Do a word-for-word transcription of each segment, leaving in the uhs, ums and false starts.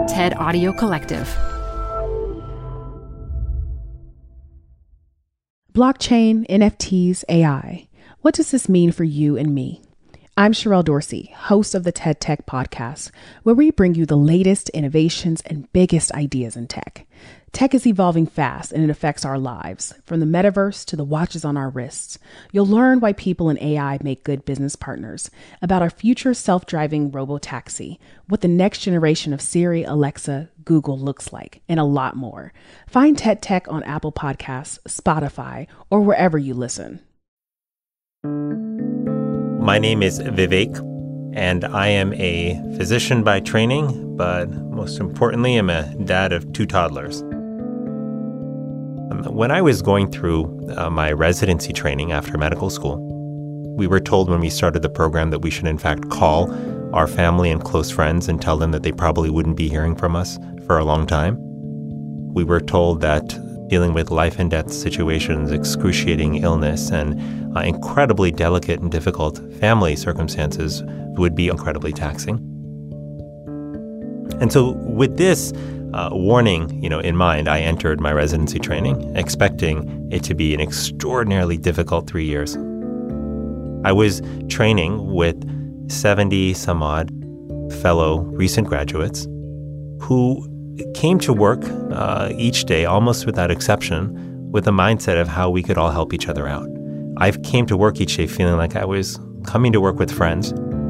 TED Audio Collective. Blockchain, N F Ts, A I. What does this mean for you and me? I'm Sherelle Dorsey, host of the TED Tech Podcast, where we bring you the latest innovations and biggest ideas in tech. Tech is evolving fast and it affects our lives, from the metaverse to the watches on our wrists. You'll learn why people in A I make good business partners, about our future self-driving robo-taxi, what the next generation of Siri, Alexa, Google looks like, and a lot more. Find TED Tech on Apple Podcasts, Spotify, or wherever you listen. My name is Vivek, and I am a physician by training, but most importantly, I'm a dad of two toddlers. When I was going through uh, my residency training after medical school, we were told when we started the program that we should in fact call our family and close friends and tell them that they probably wouldn't be hearing from us for a long time. We were told that dealing with life and death situations, excruciating illness, and uh, incredibly delicate and difficult family circumstances would be incredibly taxing. And so with this uh, warning, you know, in mind, I entered my residency training, expecting it to be an extraordinarily difficult three years. I was training with seventy some odd fellow recent graduates who came to work uh, each day, almost without exception, with a mindset of how we could all help each other out. I came to work each day feeling like I was coming to work with friends.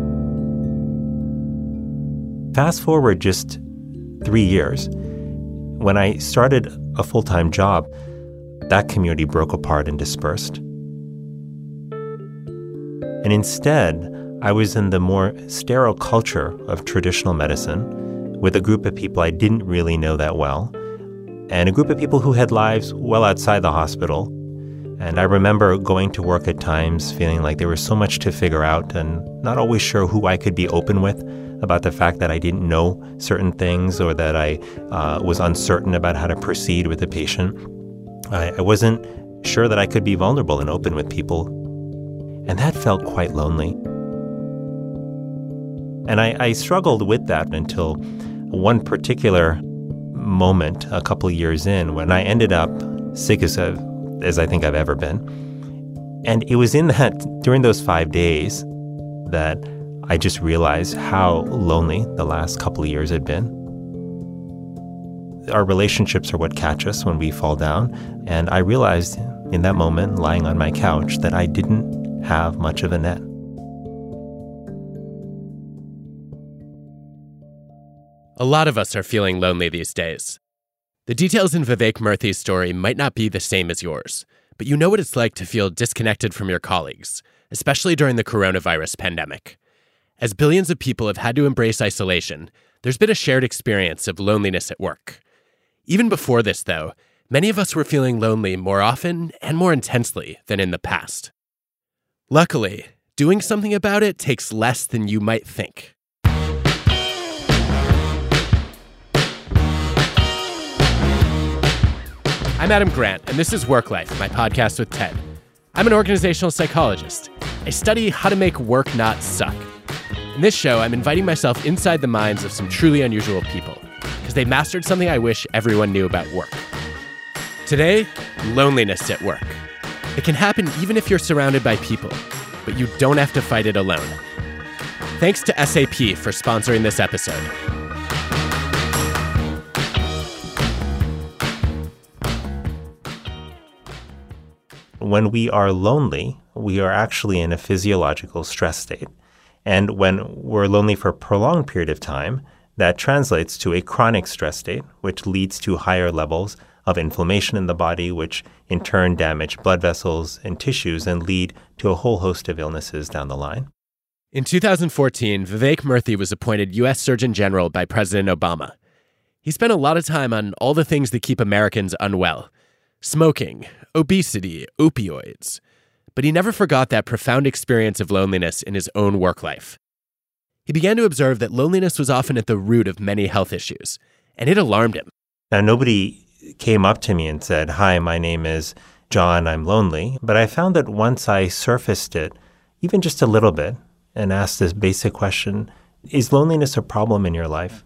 Fast forward just three years, when I started a full-time job, that community broke apart and dispersed. And instead, I was in the more sterile culture of traditional medicine, with a group of people I didn't really know that well, and a group of people who had lives well outside the hospital. And I remember going to work at times feeling like there was so much to figure out and not always sure who I could be open with about the fact that I didn't know certain things or that I uh, was uncertain about how to proceed with a patient. I, I wasn't sure that I could be vulnerable and open with people, and that felt quite lonely. And I, I struggled with that until one particular moment a couple of years in when I ended up sick as, a, as I think I've ever been. And it was in that, during those five days, that I just realized how lonely the last couple of years had been. Our relationships are what catch us when we fall down. And I realized in that moment, lying on my couch, that I didn't have much of a net. A lot of us are feeling lonely these days. The details in Vivek Murthy's story might not be the same as yours, but you know what it's like to feel disconnected from your colleagues, especially during the coronavirus pandemic. As billions of people have had to embrace isolation, there's been a shared experience of loneliness at work. Even before this, though, many of us were feeling lonely more often and more intensely than in the past. Luckily, doing something about it takes less than you might think. I'm Adam Grant, and this is Work Life, my podcast with TED. I'm an organizational psychologist. I study how to make work not suck. In this show, I'm inviting myself inside the minds of some truly unusual people, because they mastered something I wish everyone knew about work. Today, loneliness at work. It can happen even if you're surrounded by people, but you don't have to fight it alone. Thanks to S A P for sponsoring this episode. When we are lonely, we are actually in a physiological stress state. And when we're lonely for a prolonged period of time, that translates to a chronic stress state, which leads to higher levels of inflammation in the body, which in turn damage blood vessels and tissues and lead to a whole host of illnesses down the line. In two thousand fourteen, Vivek Murthy was appointed U S Surgeon General by President Obama. He spent a lot of time on all the things that keep Americans unwell: smoking, obesity, opioids. But he never forgot that profound experience of loneliness in his own work life. He began to observe that loneliness was often at the root of many health issues, and it alarmed him. Now, nobody came up to me and said, "Hi, my name is John, I'm lonely." But I found that once I surfaced it, even just a little bit, and asked this basic question, is loneliness a problem in your life?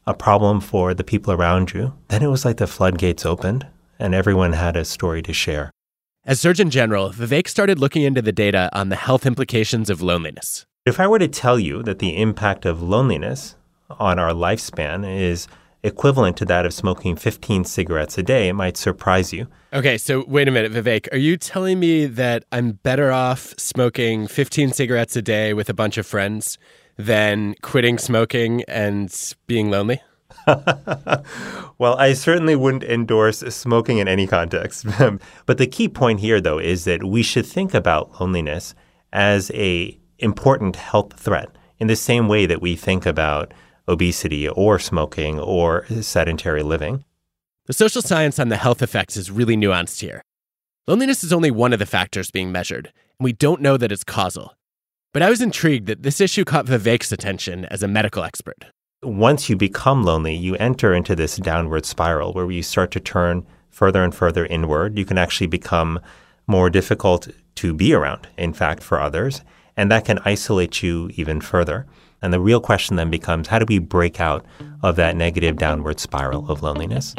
a problem for the people around you, then it was like the floodgates opened and everyone had a story to share. As Surgeon General, Vivek started looking into the data on the health implications of loneliness. If I were to tell you that the impact of loneliness on our lifespan is equivalent to that of smoking fifteen cigarettes a day, it might surprise you. Okay, so wait a minute, Vivek. Are you telling me that I'm better off smoking fifteen cigarettes a day with a bunch of friends than quitting smoking and being lonely? Well, I certainly wouldn't endorse smoking in any context. But the key point here, though, is that we should think about loneliness as a important health threat in the same way that we think about obesity or smoking or sedentary living. The social science on the health effects is really nuanced here. Loneliness is only one of the factors being measured, and we don't know that it's causal. But I was intrigued that this issue caught Vivek's attention as a medical expert. Once you become lonely, you enter into this downward spiral where you start to turn further and further inward. You can actually become more difficult to be around, in fact, for others, and that can isolate you even further. And the real question then becomes, how do we break out of that negative downward spiral of loneliness?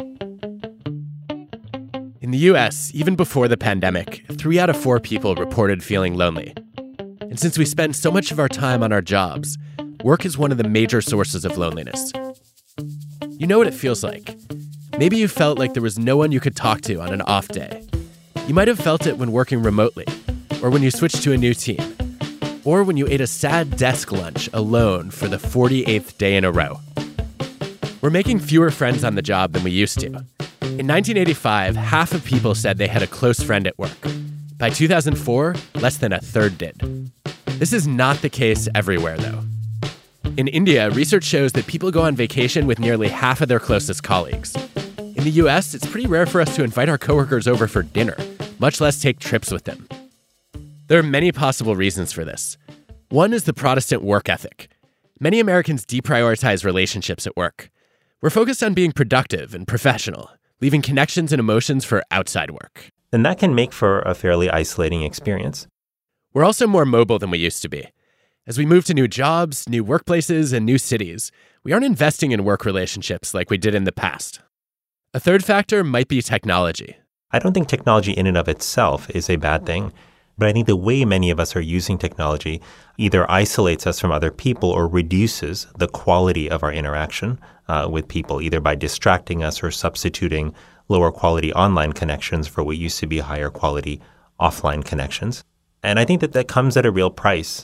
In the U S, even before the pandemic, three out of four people reported feeling lonely. And since we spend so much of our time on our jobs, work is one of the major sources of loneliness. You know what it feels like. Maybe you felt like there was no one you could talk to on an off day. You might have felt it when working remotely, or when you switched to a new team, or when you ate a sad desk lunch alone for the forty-eighth day in a row. We're making fewer friends on the job than we used to. In nineteen eighty-five, half of people said they had a close friend at work. By two thousand four, less than a third did. This is not the case everywhere, though. In India, research shows that people go on vacation with nearly half of their closest colleagues. In the U S, it's pretty rare for us to invite our coworkers over for dinner, much less take trips with them. There are many possible reasons for this. One is the Protestant work ethic. Many Americans deprioritize relationships at work. We're focused on being productive and professional, leaving connections and emotions for outside work. Then that can make for a fairly isolating experience. We're also more mobile than we used to be. As we move to new jobs, new workplaces, and new cities, we aren't investing in work relationships like we did in the past. A third factor might be technology. I don't think technology in and of itself is a bad thing, but I think the way many of us are using technology either isolates us from other people or reduces the quality of our interaction uh, with people, either by distracting us or substituting lower quality online connections for what used to be higher quality offline connections. And I think that that comes at a real price.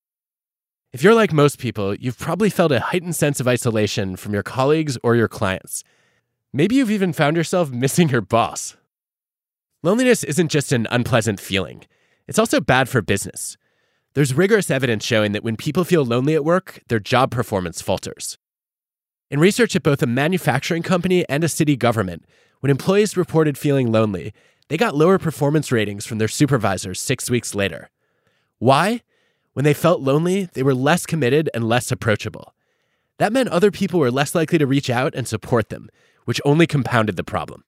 If you're like most people, you've probably felt a heightened sense of isolation from your colleagues or your clients. Maybe you've even found yourself missing your boss. Loneliness isn't just an unpleasant feeling. It's also bad for business. There's rigorous evidence showing that when people feel lonely at work, their job performance falters. In research at both a manufacturing company and a city government, when employees reported feeling lonely, they got lower performance ratings from their supervisors six weeks later. Why? When they felt lonely, they were less committed and less approachable. That meant other people were less likely to reach out and support them, which only compounded the problem.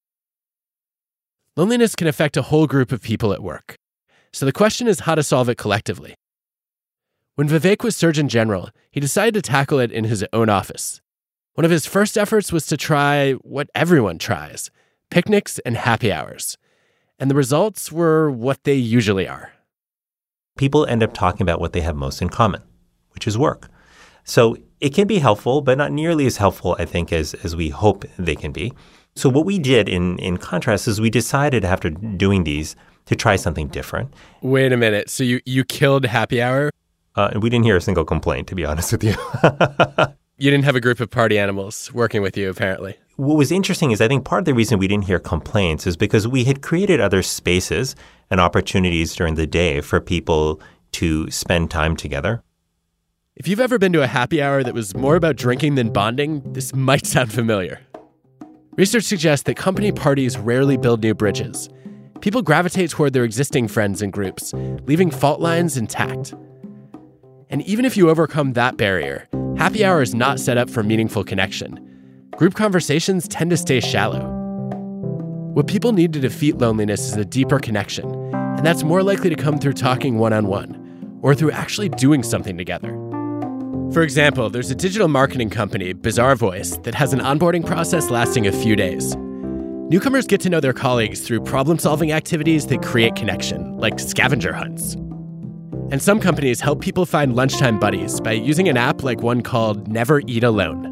Loneliness can affect a whole group of people at work. So the question is how to solve it collectively. When Vivek was Surgeon General, he decided to tackle it in his own office. One of his first efforts was to try what everyone tries, picnics and happy hours. And the results were what they usually are. People end up talking about what they have most in common, which is work. So it can be helpful, but not nearly as helpful, I think, as, as we hope they can be. So what we did in, in contrast is we decided after doing these to try something different. Wait a minute. So you, you killed happy hour? Uh, and we didn't hear a single complaint, to be honest with you. You didn't have a group of party animals working with you, apparently. What was interesting is I think part of the reason we didn't hear complaints is because we had created other spaces and opportunities during the day for people to spend time together. If you've ever been to a happy hour that was more about drinking than bonding, this might sound familiar. Research suggests that company parties rarely build new bridges. People gravitate toward their existing friends and groups, leaving fault lines intact. And even if you overcome that barrier, happy hour is not set up for meaningful connection. Group conversations tend to stay shallow. What people need to defeat loneliness is a deeper connection, and that's more likely to come through talking one-on-one, or through actually doing something together. For example, there's a digital marketing company, Bizarre Voice, that has an onboarding process lasting a few days. Newcomers get to know their colleagues through problem-solving activities that create connection, like scavenger hunts. And some companies help people find lunchtime buddies by using an app like one called Never Eat Alone.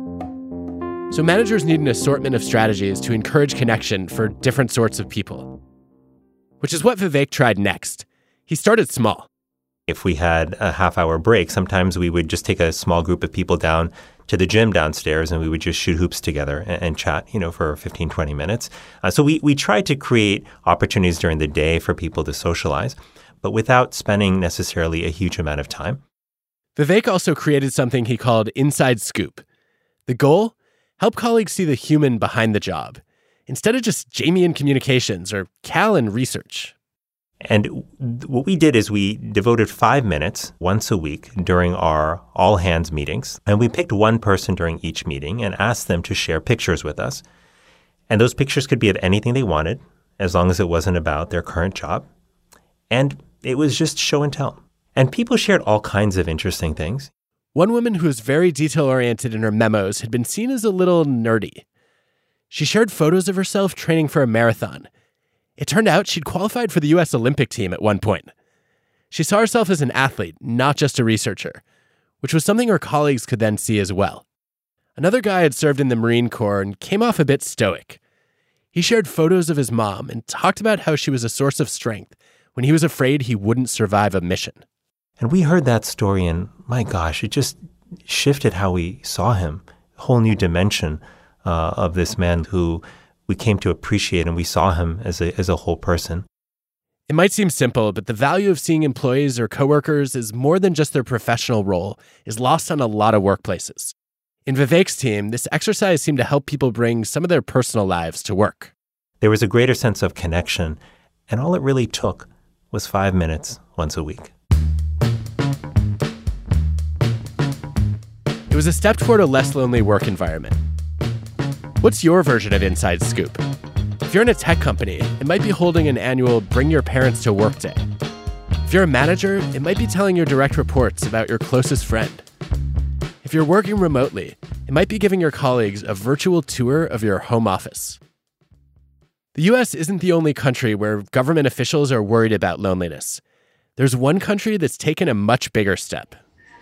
So managers need an assortment of strategies to encourage connection for different sorts of people. Which is what Vivek tried next. He started small. If we had a half-hour break, sometimes we would just take a small group of people down to the gym downstairs and we would just shoot hoops together and, and chat, you know, for fifteen, twenty minutes. Uh, so we, we tried to create opportunities during the day for people to socialize, but without spending necessarily a huge amount of time. Vivek also created something he called Inside Scoop. The goal? Help colleagues see the human behind the job, instead of just Jamie in communications or Cal in research. And what we did is we devoted five minutes once a week during our all-hands meetings, and we picked one person during each meeting and asked them to share pictures with us. And those pictures could be of anything they wanted, as long as it wasn't about their current job. And it was just show and tell. And people shared all kinds of interesting things. One woman who was very detail-oriented in her memos had been seen as a little nerdy. She shared photos of herself training for a marathon. It turned out she'd qualified for the U S Olympic team at one point. She saw herself as an athlete, not just a researcher, which was something her colleagues could then see as well. Another guy had served in the Marine Corps and came off a bit stoic. He shared photos of his mom and talked about how she was a source of strength when he was afraid he wouldn't survive a mission. And we heard that story and, my gosh, it just shifted how we saw him, a whole new dimension uh, of this man who we came to appreciate, and we saw him as a as a whole person. It might seem simple, but the value of seeing employees or coworkers as more than just their professional role is lost on a lot of workplaces. In Vivek's team, this exercise seemed to help people bring some of their personal lives to work. There was a greater sense of connection, and all it really took was five minutes once a week. It was a step toward a less lonely work environment. What's your version of Inside Scoop? If you're in a tech company, it might be holding an annual Bring Your Parents to Work Day. If you're a manager, it might be telling your direct reports about your closest friend. If you're working remotely, it might be giving your colleagues a virtual tour of your home office. The U S isn't the only country where government officials are worried about loneliness. There's one country that's taken a much bigger step.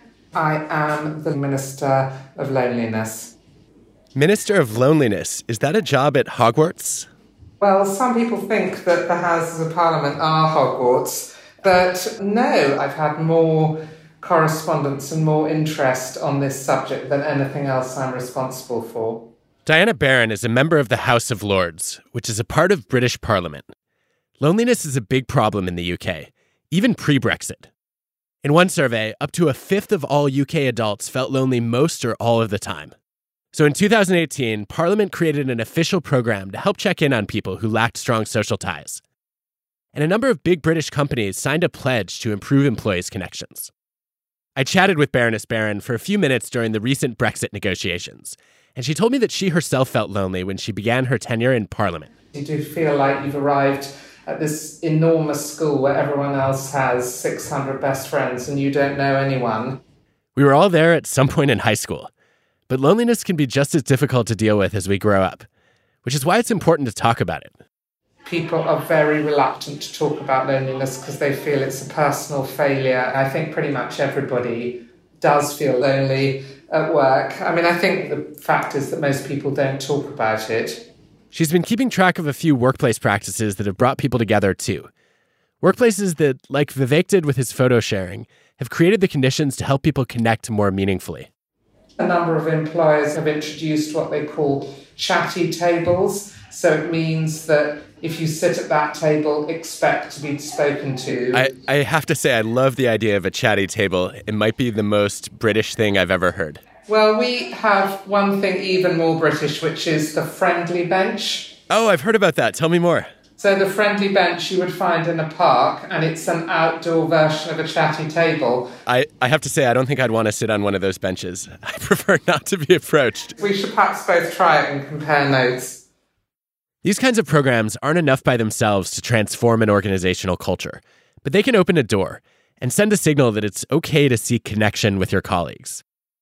I am the Minister of Loneliness. Minister of Loneliness, is that a job at Hogwarts? Well, some people think that the Houses of Parliament are Hogwarts, but no, I've had more correspondence and more interest on this subject than anything else I'm responsible for. Diana Barron is a member of the House of Lords, which is a part of British Parliament. Loneliness is a big problem in the U K, even pre-Brexit. In one survey, up to a fifth of all U K adults felt lonely most or all of the time. So in two thousand eighteen, Parliament created an official program to help check in on people who lacked strong social ties. And a number of big British companies signed a pledge to improve employees' connections. I chatted with Baroness Barron for a few minutes during the recent Brexit negotiations, and she told me that she herself felt lonely when she began her tenure in Parliament. You do feel like you've arrived at this enormous school where everyone else has six hundred best friends and you don't know anyone. We were all there at some point in high school. But loneliness can be just as difficult to deal with as we grow up, which is why it's important to talk about it. People are very reluctant to talk about loneliness because they feel it's a personal failure. I think pretty much everybody does feel lonely at work. I mean, I think the fact is that most people don't talk about it. She's been keeping track of a few workplace practices that have brought people together, too. Workplaces that, like Vivek did with his photo sharing, have created the conditions to help people connect more meaningfully. A number of employers have introduced what they call chatty tables. So it means that if you sit at that table, expect to be spoken to. I, I have to say, I love the idea of a chatty table. It might be the most British thing I've ever heard. Well, we have one thing even more British, which is the friendly bench. Oh, I've heard about that. Tell me more. So the friendly bench you would find in a park, and it's an outdoor version of a chatty table. I, I have to say, I don't think I'd want to sit on one of those benches. I prefer not to be approached. We should perhaps both try it and compare notes. These kinds of programs aren't enough by themselves to transform an organizational culture, but they can open a door and send a signal that it's okay to seek connection with your colleagues.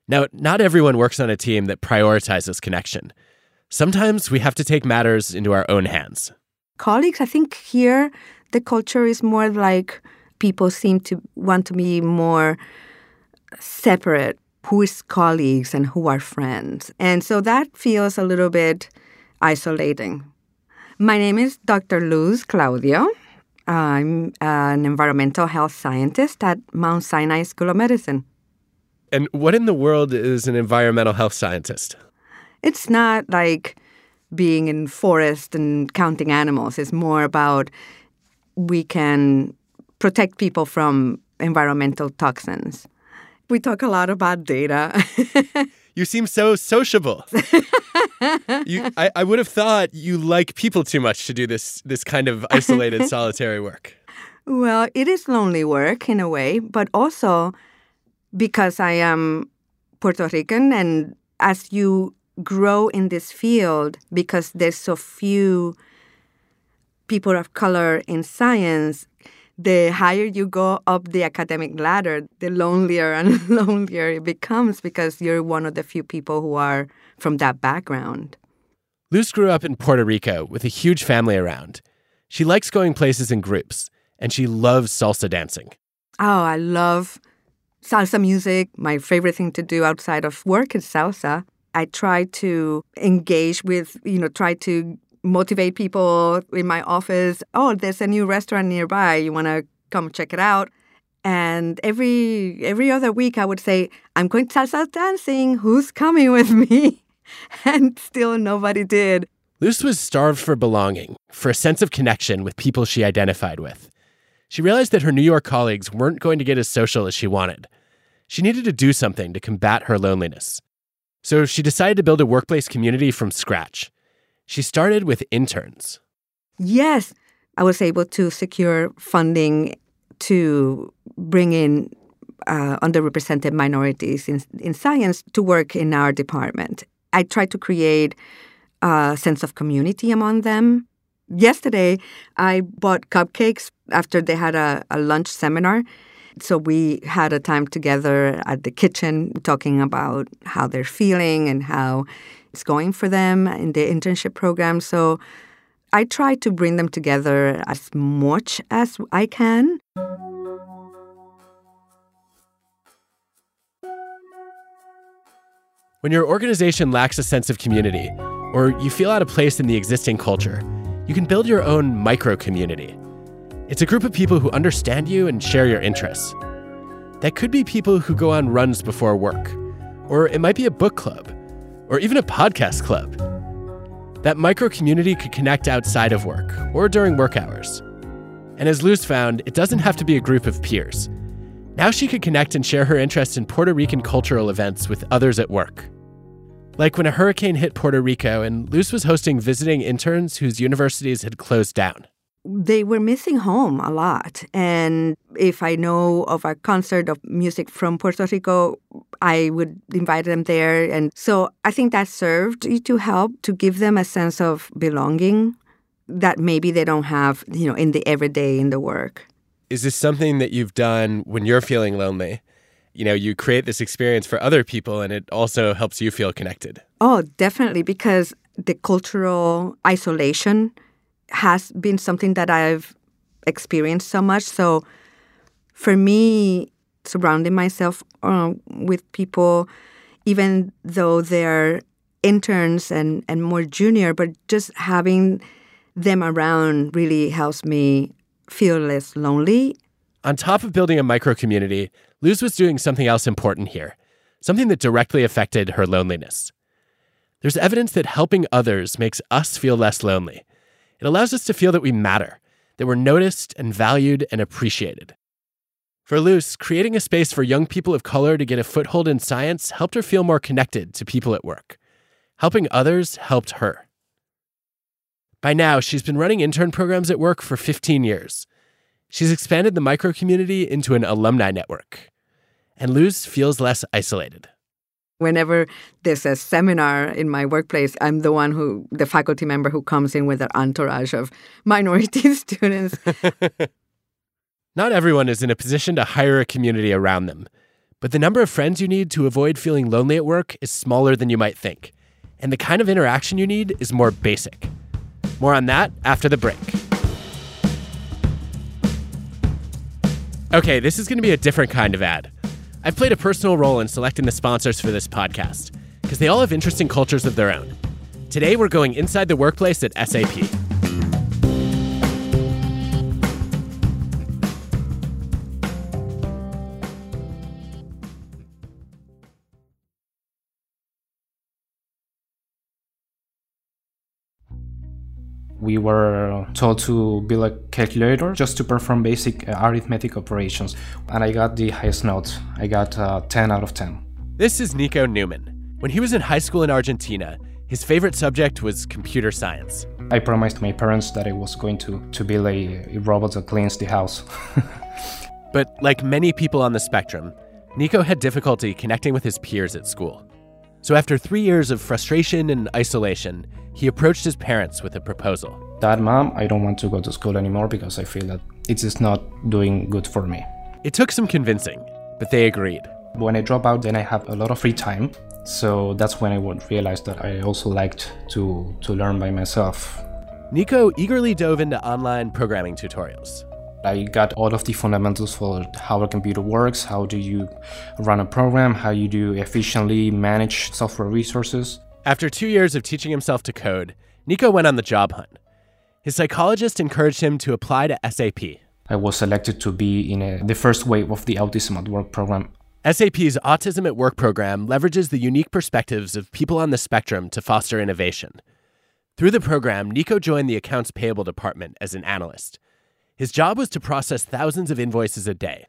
Now, not everyone works on a team that prioritizes connection. Sometimes we have to take matters into our own hands. Colleagues, I think here the culture is more like people seem to want to be more separate. Who is colleagues and who are friends? And so that feels a little bit isolating. My name is Doctor Luz Claudio. I'm an environmental health scientist at Mount Sinai School of Medicine. And what in the world is an environmental health scientist? It's not like being in forest and counting animals. It's more about we can protect people from environmental toxins. We talk a lot about data. You seem so sociable. you, I, I would have thought you like people too much to do this this kind of isolated, solitary work. Well, it is lonely work in a way, but also because I am Puerto Rican, and as you grow in this field, because there's so few people of color in science, the higher you go up the academic ladder, the lonelier and lonelier it becomes because you're one of the few people who are from that background. Luz grew up in Puerto Rico with a huge family around. She likes going places in groups, and she loves salsa dancing. Oh, I love salsa music. My favorite thing to do outside of work is salsa. I try to engage with, you know, try to motivate people in my office. Oh, there's a new restaurant nearby. You want to come check it out? And every every other week I would say, I'm going salsa dancing. Who's coming with me? And still nobody did. Luz was starved for belonging, for a sense of connection with people she identified with. She realized that her New York colleagues weren't going to get as social as she wanted. She needed to do something to combat her loneliness. So she decided to build a workplace community from scratch. She started with interns. Yes, I was able to secure funding to bring in uh, underrepresented minorities in, in science to work in our department. I tried to create a sense of community among them. Yesterday, I bought cupcakes after they had a, a lunch seminar. So we had a time together at the kitchen talking about how they're feeling and how it's going for them in the internship program. So I try to bring them together as much as I can. When your organization lacks a sense of community, or you feel out of place in the existing culture, you can build your own micro-community. It's a group of people who understand you and share your interests. That could be people who go on runs before work, or it might be a book club, or even a podcast club. That micro-community could connect outside of work, or during work hours. And as Luz found, it doesn't have to be a group of peers. Now she could connect and share her interests in Puerto Rican cultural events with others at work. Like when a hurricane hit Puerto Rico and Luz was hosting visiting interns whose universities had closed down. They were missing home a lot. And if I know of a concert of music from Puerto Rico, I would invite them there. And so I think that served to help to give them a sense of belonging that maybe they don't have, you know, in the everyday in the work. Is this something that you've done when you're feeling lonely? You know, you create this experience for other people and it also helps you feel connected. Oh, definitely, because the cultural isolation has been something that I've experienced so much. So for me, surrounding myself uh, with people, even though they're interns and, and more junior, but just having them around really helps me feel less lonely. On top of building a micro-community, Luz was doing something else important here, something that directly affected her loneliness. There's evidence that helping others makes us feel less lonely. It allows us to feel that we matter, that we're noticed and valued and appreciated. For Luz, creating a space for young people of color to get a foothold in science helped her feel more connected to people at work. Helping others helped her. By now, she's been running intern programs at work for fifteen years. She's expanded the micro-community into an alumni network. And Luz feels less isolated. Whenever there's a seminar in my workplace, I'm the one who, the faculty member who comes in with an entourage of minority students. Not everyone is in a position to hire a community around them. But the number of friends you need to avoid feeling lonely at work is smaller than you might think. And the kind of interaction you need is more basic. More on that after the break. Okay, this is going to be a different kind of ad. I've played a personal role in selecting the sponsors for this podcast, because they all have interesting cultures of their own. Today, we're going inside the workplace at S A P. We were told to build a calculator just to perform basic arithmetic operations. And I got the highest note. I got uh, ten out of ten. This is Nico Newman. When he was in high school in Argentina, his favorite subject was computer science. I promised my parents that I was going to, to build a, a robot that cleans the house. But like many people on the spectrum, Nico had difficulty connecting with his peers at school. So after three years of frustration and isolation, he approached his parents with a proposal. Dad, Mom, I don't want to go to school anymore because I feel that it's just not doing good for me. It took some convincing, but they agreed. When I drop out, then I have a lot of free time. So that's when I would realize that I also liked to, to learn by myself. Nico eagerly dove into online programming tutorials. I got all of the fundamentals for how a computer works, how do you run a program, how you do efficiently manage software resources. After two years of teaching himself to code, Nico went on the job hunt. His psychologist encouraged him to apply to S A P. I was selected to be in a, the first wave of the Autism at Work program. S A P's Autism at Work program leverages the unique perspectives of people on the spectrum to foster innovation. Through the program, Nico joined the accounts payable department as an analyst. His job was to process thousands of invoices a day.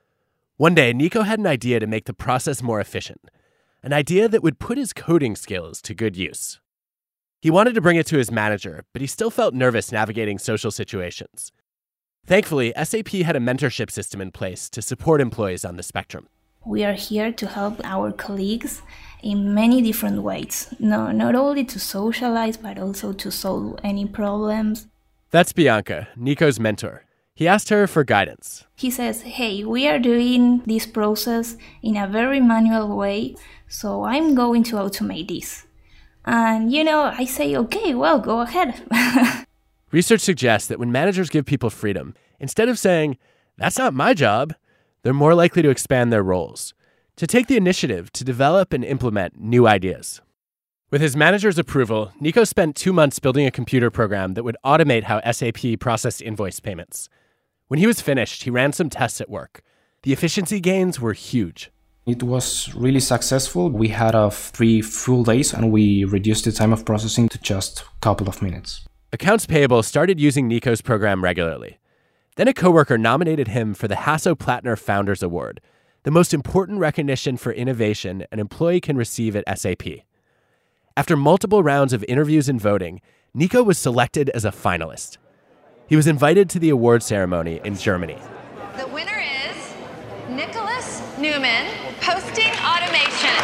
One day, Nico had an idea to make the process more efficient, an idea that would put his coding skills to good use. He wanted to bring it to his manager, but he still felt nervous navigating social situations. Thankfully, S A P had a mentorship system in place to support employees on the spectrum. We are here to help our colleagues in many different ways, no, not only to socialize, but also to solve any problems. That's Bianca, Nico's mentor. He asked her for guidance. He says, hey, we are doing this process in a very manual way, so I'm going to automate this. And, you know, I say, okay, well, go ahead. Research suggests that when managers give people freedom, instead of saying, that's not my job, they're more likely to expand their roles, to take the initiative to develop and implement new ideas. With his manager's approval, Nico spent two months building a computer program that would automate how S A P processed invoice payments. When he was finished, he ran some tests at work. The efficiency gains were huge. It was really successful. We had uh, three full days and we reduced the time of processing to just a couple of minutes. Accounts payable started using Nico's program regularly. Then a coworker nominated him for the Hasso-Plattner Founders Award, the most important recognition for innovation an employee can receive at S A P. After multiple rounds of interviews and voting, Nico was selected as a finalist. He was invited to the award ceremony in Germany. The winner is Nicholas Newman, Posting Automation.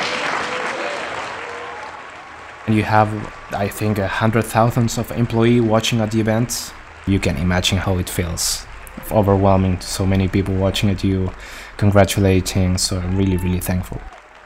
And you have, I think, a hundred thousands of employees watching at the event. You can imagine how it feels. Overwhelming, so many people watching at you, congratulating, so I'm really, really thankful.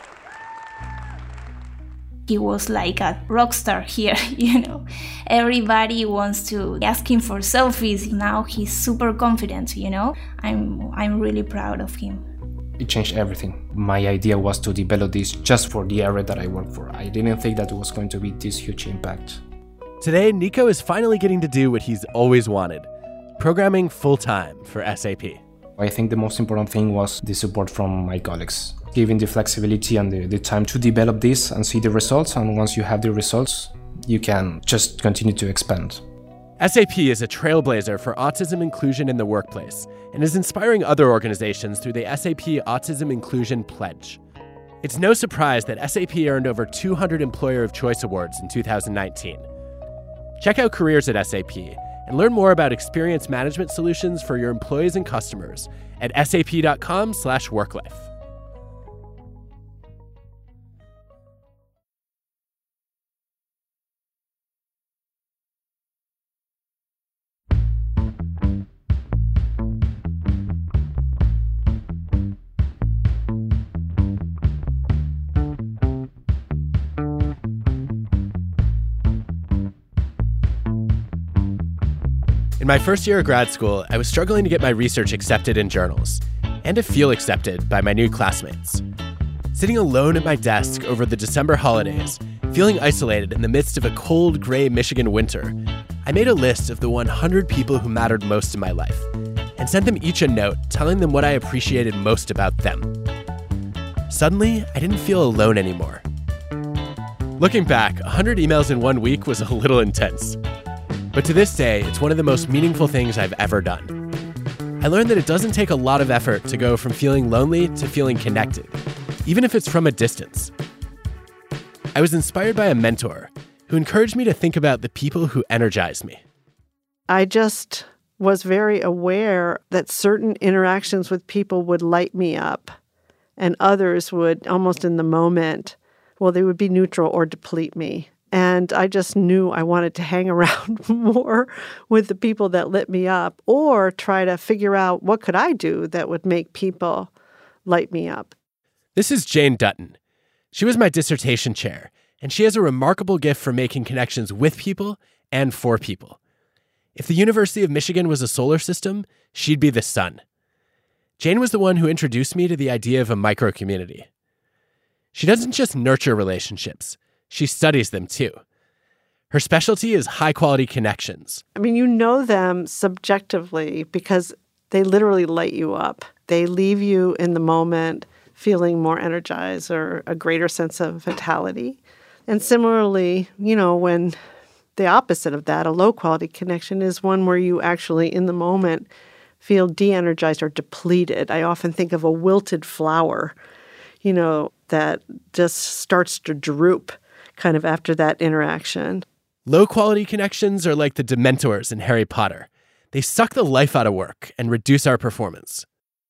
He was like a rock star here, you know. Everybody wants to ask him for selfies. Now he's super confident, you know. I'm I'm really proud of him. It changed everything. My idea was to develop this just for the area that I work for. I didn't think that it was going to be this huge impact. Today, Nico is finally getting to do what he's always wanted, programming full-time for S A P. I think the most important thing was the support from my colleagues, giving the flexibility and the, the time to develop this and see the results. And once you have the results, you can just continue to expand. S A P is a trailblazer for autism inclusion in the workplace and is inspiring other organizations through the S A P Autism Inclusion Pledge. It's no surprise that S A P earned over two hundred Employer of Choice Awards in two thousand nineteen. Check out careers at S A P and learn more about experience management solutions for your employees and customers at sap.com slash worklife. In my first year of grad school, I was struggling to get my research accepted in journals and to feel accepted by my new classmates. Sitting alone at my desk over the December holidays, feeling isolated in the midst of a cold, gray Michigan winter, I made a list of the one hundred people who mattered most in my life and sent them each a note telling them what I appreciated most about them. Suddenly, I didn't feel alone anymore. Looking back, one hundred emails in one week was a little intense. But to this day, it's one of the most meaningful things I've ever done. I learned that it doesn't take a lot of effort to go from feeling lonely to feeling connected, even if it's from a distance. I was inspired by a mentor who encouraged me to think about the people who energize me. I just was very aware that certain interactions with people would light me up, and others would, almost in the moment, well, they would be neutral or deplete me. And I just knew I wanted to hang around more with the people that lit me up, or try to figure out what could I do that would make people light me up. This is Jane Dutton. She was my dissertation chair, and she has a remarkable gift for making connections with people and for people. If the University of Michigan was a solar system, she'd be the sun. Jane was the one who introduced me to the idea of a micro-community. She doesn't just nurture relationships, she studies them too. Her specialty is high-quality connections. I mean, you know them subjectively because they literally light you up. They leave you in the moment feeling more energized or a greater sense of vitality. And similarly, you know, when the opposite of that, a low-quality connection, is one where you actually, in the moment, feel de-energized or depleted. I often think of a wilted flower, you know, that just starts to droop kind of after that interaction. Low-quality connections are like the Dementors in Harry Potter. They suck the life out of work and reduce our performance.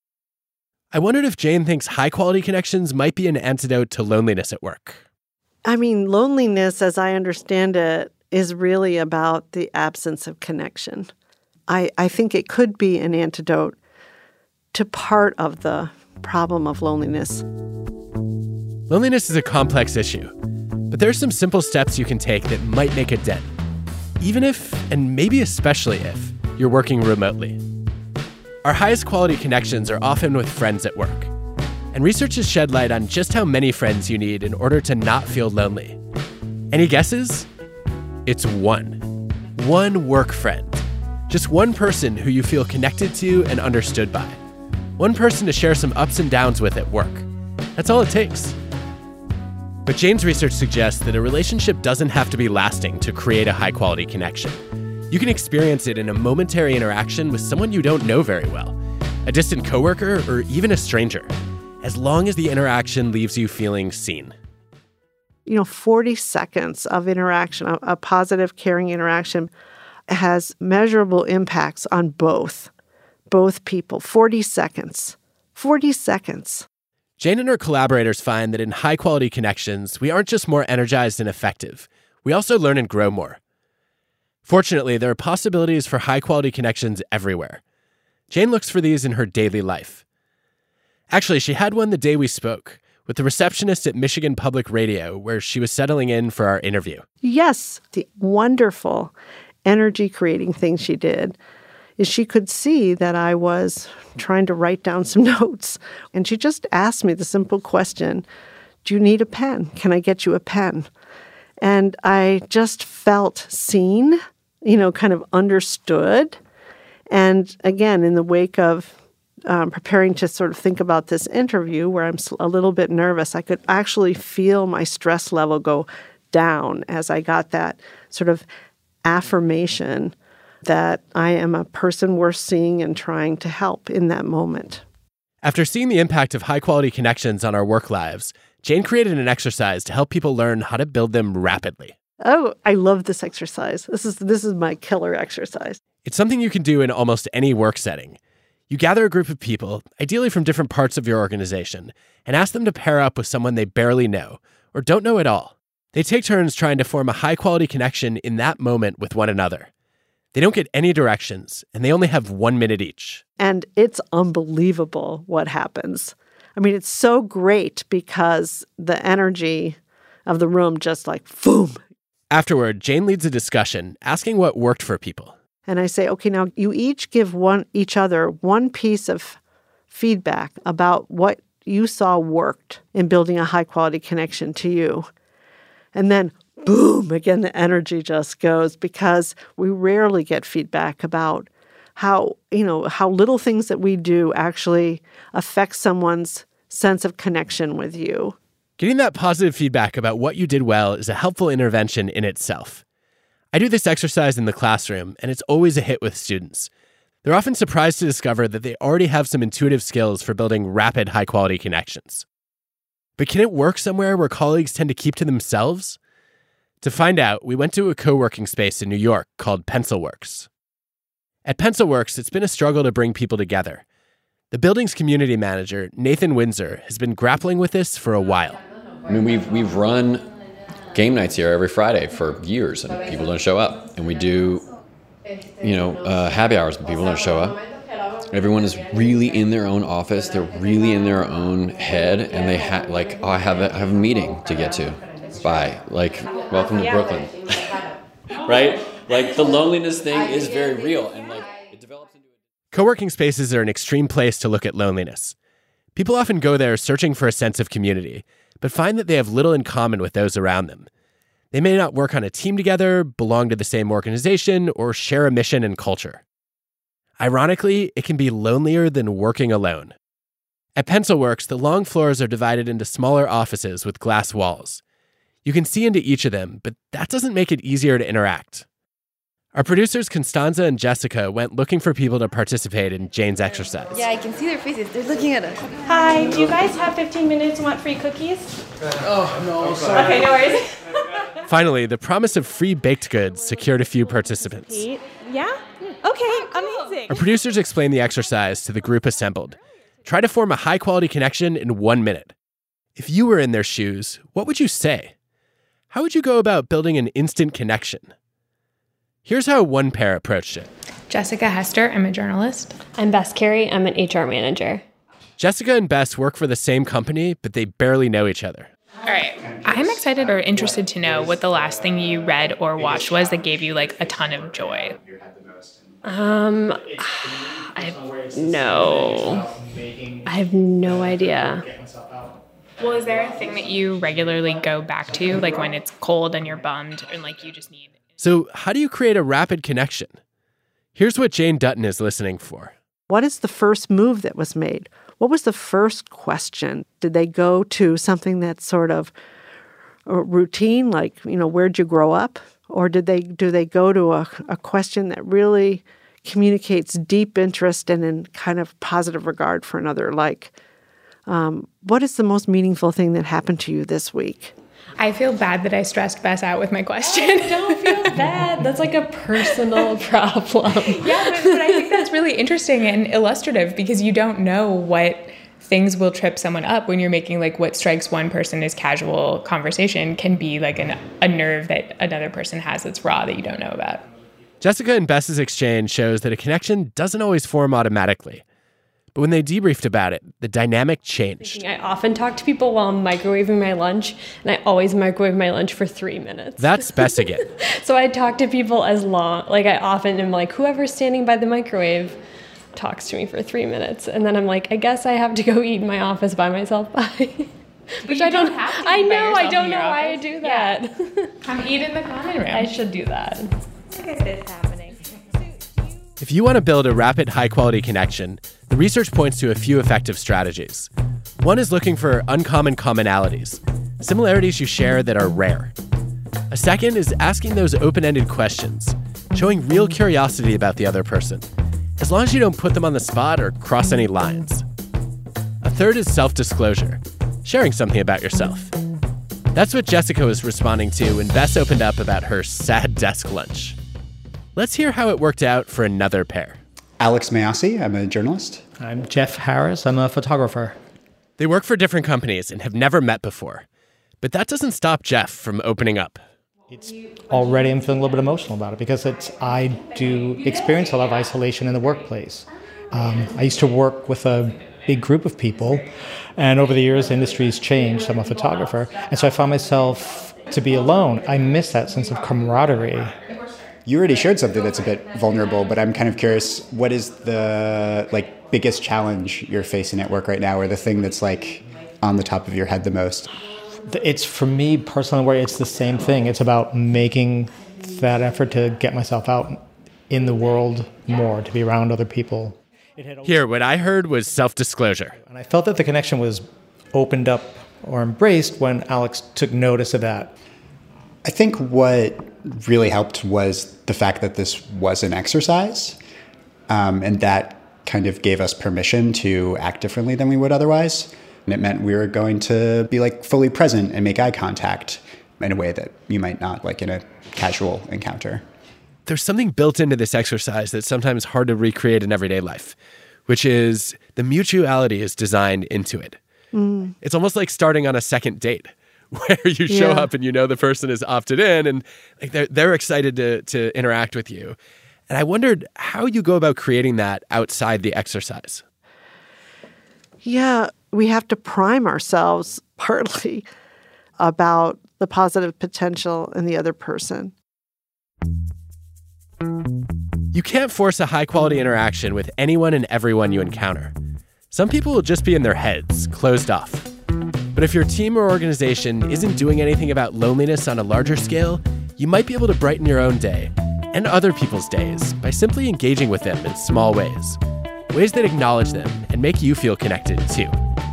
I wondered if Jane thinks high-quality connections might be an antidote to loneliness at work. I mean, loneliness, as I understand it, is really about the absence of connection. I, I think it could be an antidote to part of the problem of loneliness. Loneliness is a complex issue, but there are some simple steps you can take that might make a dent, even if, and maybe especially if, you're working remotely. Our highest quality connections are often with friends at work, and research has shed light on just how many friends you need in order to not feel lonely. Any guesses? It's one. One work friend. Just one person who you feel connected to and understood by. One person to share some ups and downs with at work. That's all it takes. But Jane's research suggests that a relationship doesn't have to be lasting to create a high-quality connection. You can experience it in a momentary interaction with someone you don't know very well, a distant coworker, or even a stranger, as long as the interaction leaves you feeling seen. You know, forty seconds of interaction, a, a positive, caring interaction, has measurable impacts on both, both people. forty seconds. forty seconds. Jane and her collaborators find that in high-quality connections, we aren't just more energized and effective. We also learn and grow more. Fortunately, there are possibilities for high-quality connections everywhere. Jane looks for these in her daily life. Actually, she had one the day we spoke, with the receptionist at Michigan Public Radio, where she was settling in for our interview. Yes, the wonderful energy-creating thing she did is she could see that I was trying to write down some notes. And she just asked me the simple question, do you need a pen? Can I get you a pen? And I just felt seen, you know, kind of understood. And again, in the wake of um, preparing to sort of think about this interview where I'm a little bit nervous, I could actually feel my stress level go down as I got that sort of affirmation that I am a person worth seeing and trying to help in that moment. After seeing the impact of high-quality connections on our work lives, Jane created an exercise to help people learn how to build them rapidly. Oh, I love this exercise. This is this is my killer exercise. It's something you can do in almost any work setting. You gather a group of people, ideally from different parts of your organization, and ask them to pair up with someone they barely know or don't know at all. They take turns trying to form a high-quality connection in that moment with one another. They don't get any directions, and they only have one minute each. And it's unbelievable what happens. I mean, it's so great because the energy of the room just like, boom. Afterward, Jane leads a discussion asking what worked for people. And I say, okay, now you each give one each other one piece of feedback about what you saw worked in building a high-quality connection to you. And then, boom, again, the energy just goes, because we rarely get feedback about how, you know, how little things that we do actually affect someone's sense of connection with you. Getting that positive feedback about what you did well is a helpful intervention in itself. I do this exercise in the classroom, and it's always a hit with students. They're often surprised to discover that they already have some intuitive skills for building rapid, high-quality connections. But can it work somewhere where colleagues tend to keep to themselves? To find out, we went to a co-working space in New York called Pencilworks. At Pencilworks, it's been a struggle to bring people together. The building's community manager, Nathan Windsor, has been grappling with this for a while. I mean, we've we've run game nights here every Friday for years, and people don't show up. And we do, you know, uh, happy hours, but people don't show up. Everyone is really in their own office. They're really in their own head, and they have like, oh, I have a, I have a meeting to get to. Bye. Like, welcome to Brooklyn. Right? Like, the loneliness thing is very real, and like it develops into. Co-working spaces are an extreme place to look at loneliness. People often go there searching for a sense of community, but find that they have little in common with those around them. They may not work on a team together, belong to the same organization, or share a mission and culture. Ironically, it can be lonelier than working alone. At Pencilworks, the long floors are divided into smaller offices with glass walls. You can see into each of them, but that doesn't make it easier to interact. Our producers Constanza and Jessica went looking for people to participate in Jane's exercise. Yeah, I can see their faces. They're looking at us. Hi, do you guys have fifteen minutes and want free cookies? Oh, no, sorry. Okay, no worries. Finally, the promise of free baked goods secured a few participants. Yeah? Okay, amazing. Our producers explained the exercise to the group assembled. Try to form a high-quality connection in one minute. If you were in their shoes, what would you say? How would you go about building an instant connection? Here's how one pair approached it. Jessica Hester, I'm a journalist. I'm Bess Carey, I'm an H R manager. Jessica and Bess work for the same company, but they barely know each other. All right. I'm excited or interested to know what the last thing you read or watched was that gave you like a ton of joy. Um, I have no, I have no idea. Well, is there a thing that you regularly go back to, like when it's cold and you're bummed and like you just need... So how do you create a rapid connection? Here's what Jane Dutton is listening for. What is the first move that was made? What was the first question? Did they go to something that's sort of routine, like, you know, where'd you grow up? Or did they do they go to a, a question that really communicates deep interest and in kind of positive regard for another, like, um, what is the most meaningful thing that happened to you this week? I feel bad that I stressed Bess out with my question. Oh, don't feel bad. That's like a personal problem. Yeah, but, but I think that's really interesting and illustrative because you don't know what things will trip someone up when you're making like what strikes one person as casual conversation can be like an, a nerve that another person has that's raw that you don't know about. Jessica and Bess's exchange shows that a connection doesn't always form automatically. But when they debriefed about it, the dynamic changed. I often talk to people while I'm microwaving my lunch, and I always microwave my lunch for three minutes. That's Bess again. So I talk to people as long, like I often am like, whoever's standing by the microwave talks to me for three minutes. And then I'm like, I guess I have to go eat in my office by myself. Bye. Which I don't, don't have to I know, I don't know why I do that. Yeah. Come eat in the common room. I should do that. Look at this happening. If you want to build a rapid, high-quality connection, the research points to a few effective strategies. One is looking for uncommon commonalities, similarities you share that are rare. A second is asking those open-ended questions, showing real curiosity about the other person, as long as you don't put them on the spot or cross any lines. A third is self-disclosure, sharing something about yourself. That's what Jessica was responding to when Bess opened up about her sad desk lunch. Let's hear how it worked out for another pair. Alex Mayasi, I'm a journalist. I'm Jeff Harris, I'm a photographer. They work for different companies and have never met before. But that doesn't stop Jeff from opening up. It's already I'm feeling a little bit emotional about it because it's I do experience a lot of isolation in the workplace. Um, I used to work with a big group of people, and over the years the industry's changed. I'm a photographer, and so I found myself to be alone. I miss that sense of camaraderie You already shared something that's a bit vulnerable, but I'm kind of curious, what is the like biggest challenge you're facing at work right now, or the thing that's like on the top of your head the most? It's, for me personally, where it's the same thing. It's about making that effort to get myself out in the world more, to be around other people. Here, what I heard was self-disclosure. And I felt that the connection was opened up or embraced when Alex took notice of that. I think what really helped was the fact that this was an exercise, um, and that kind of gave us permission to act differently than we would otherwise. And it meant we were going to be like fully present and make eye contact in a way that you might not, like in a casual encounter. There's something built into this exercise that's sometimes hard to recreate in everyday life, which is the mutuality is designed into it. Mm. It's almost like starting on a second date, where you show yeah. up and you know the person is opted in and like they're they're excited to to interact with you. And I wondered how you go about creating that outside the exercise. Yeah, we have to prime ourselves partly about the positive potential in the other person. You can't force a high-quality interaction with anyone and everyone you encounter. Some people will just be in their heads, closed off. But if your team or organization isn't doing anything about loneliness on a larger scale, you might be able to brighten your own day and other people's days by simply engaging with them in small ways, ways that acknowledge them and make you feel connected too.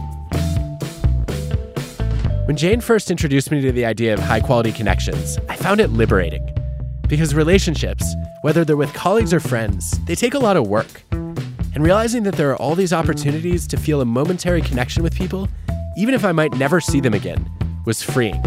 When Jane first introduced me to the idea of high-quality connections, I found it liberating. Because relationships, whether they're with colleagues or friends, they take a lot of work. And realizing that there are all these opportunities to feel a momentary connection with people, even if I might never see them again, was freeing.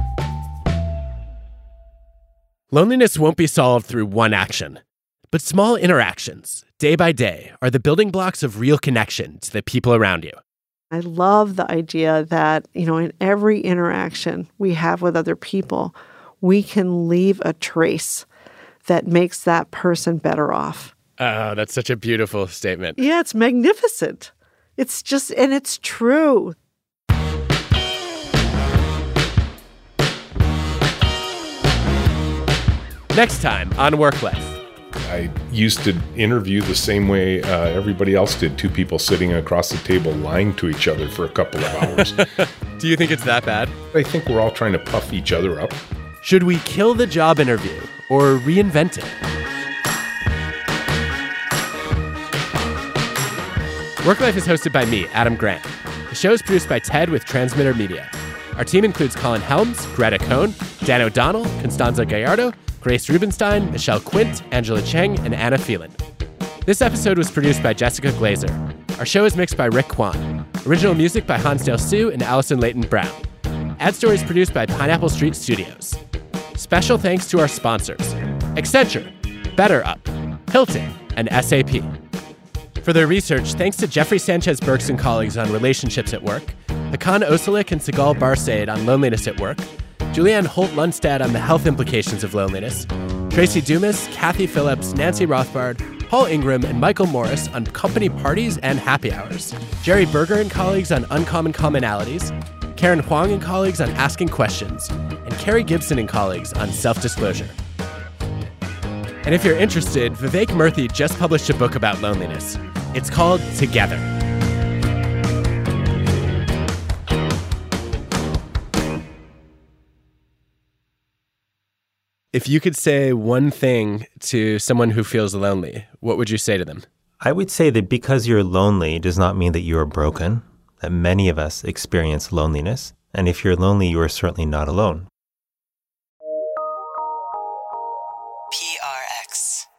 Loneliness won't be solved through one action, but small interactions, day by day, are the building blocks of real connection to the people around you. I love the idea that, you know, in every interaction we have with other people, we can leave a trace that makes that person better off. Oh, that's such a beautiful statement. Yeah, it's magnificent. It's just, and it's true. Next time on Work Life. I used to interview the same way uh, everybody else did, two people sitting across the table lying to each other for a couple of hours. Do you think it's that bad? I think we're all trying to puff each other up. Should we kill the job interview or reinvent it? Work Life is hosted by me, Adam Grant. The show is produced by TED with Transmitter Media. Our team includes Colin Helms, Greta Cohn, Dan O'Donnell, Constanza Gallardo, Grace Rubenstein, Michelle Quint, Angela Cheng, and Anna Phelan. This episode was produced by Jessica Glazer. Our show is mixed by Rick Kwan. Original music by Hansdale Hsu and Allison Leighton Brown. Ad Story is produced by Pineapple Street Studios. Special thanks to our sponsors, Accenture, BetterUp, Hilton, and S A P. For their research, thanks to Jeffrey Sanchez-Burks and colleagues on relationships at work, Hakan Osalik and Sigal Barsaid on loneliness at work, Julianne Holt-Lundstad on the health implications of loneliness, Tracy Dumas, Kathy Phillips, Nancy Rothbard, Paul Ingram, and Michael Morris on company parties and happy hours, Jerry Berger and colleagues on uncommon commonalities, Karen Huang and colleagues on asking questions, and Carrie Gibson and colleagues on self-disclosure. And if you're interested, Vivek Murthy just published a book about loneliness. It's called Together. If you could say one thing to someone who feels lonely, what would you say to them? I would say that because you're lonely does not mean that you are broken, that many of us experience loneliness. And if you're lonely, you are certainly not alone. P R X.